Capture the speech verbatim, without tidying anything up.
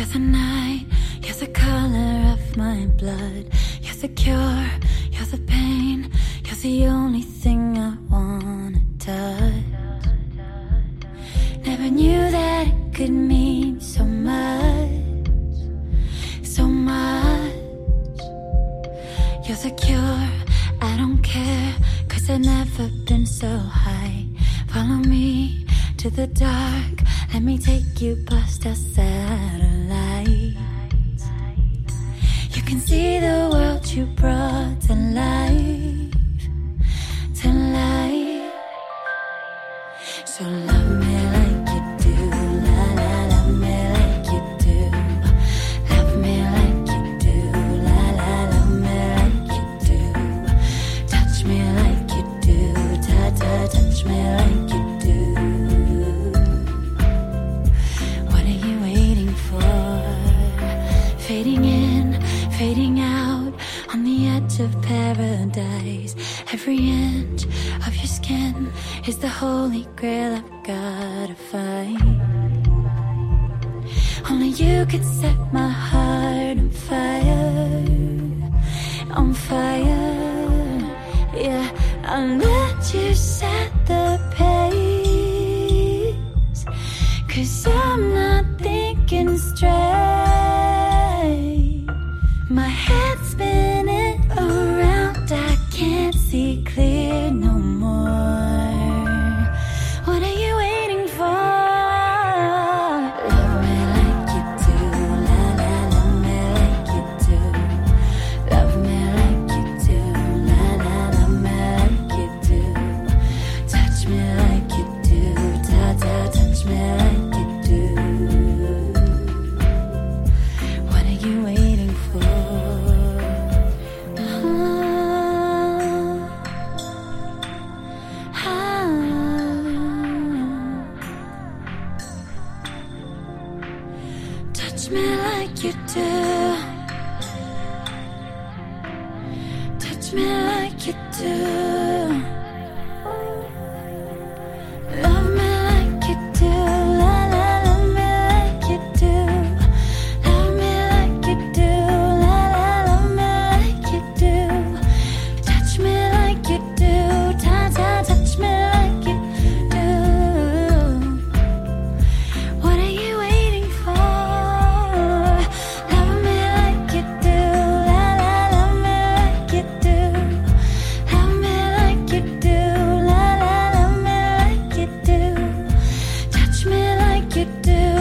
You're the night, you're the color of my blood. You're the cure, you're the pain. You're the only thing I wanna touch. Never knew that it could mean so much, so much. You're the cure, I don't care, 'cause I've never been so high. Follow me to the dark, let me take you past our satellites. You can see the world you brought to life, to life. So love me like you do, la la, love me like you do. Love me like you do, la la, love me like you do. Touch me like you do, ta ta, touch me like you do. What are you waiting for? Fading in, fading out, on the edge of paradise. Every inch of your skin is the holy grail I've gotta find. Only you could set my heart on fire, on fire. Yeah, I'll let you set the pace, 'cause I'm not thinking straight. My head's spinning around, I can't see clear no more. What are you waiting for? Love me like you do, la la, love me like you do. Love me like you do, la la, love me like you do. Touch me like you do, ta ta, touch me like you do. What are you waiting for? Touch me like you do. Touch me like you do. Love me like you do, la la, love me like you do. Love me like you do, la la, love me like you do. Touch me like you do, ta ta, touch me like you do. What are you waiting for? Love me like you do, la la, love me like you do. Love me like you do, la la, love me like you do. Touch me like you do.